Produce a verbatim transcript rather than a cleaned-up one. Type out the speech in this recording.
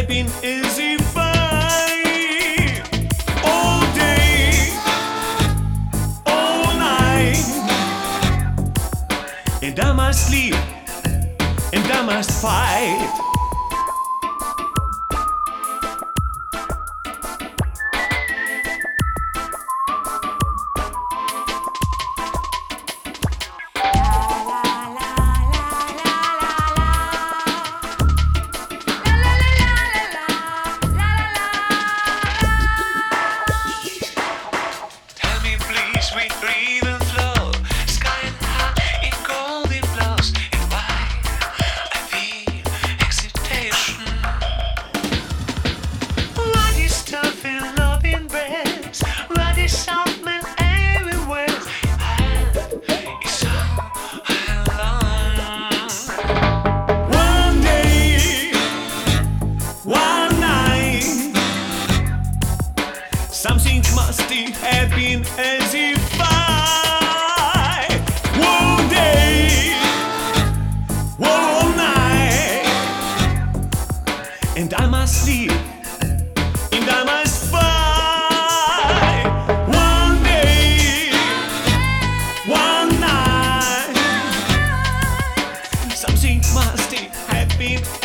had been easy fight all day, all night, and I must sleep and I must fight. Sweet breathing flow, sky high in golden blows, and why I feel excitation. What is tough in loving breaths? What is soft man everywhere? It's so alone. One day, one night, something must have been as if I one day, one night, and I must sleep and I must fight. One day, one night, something must have been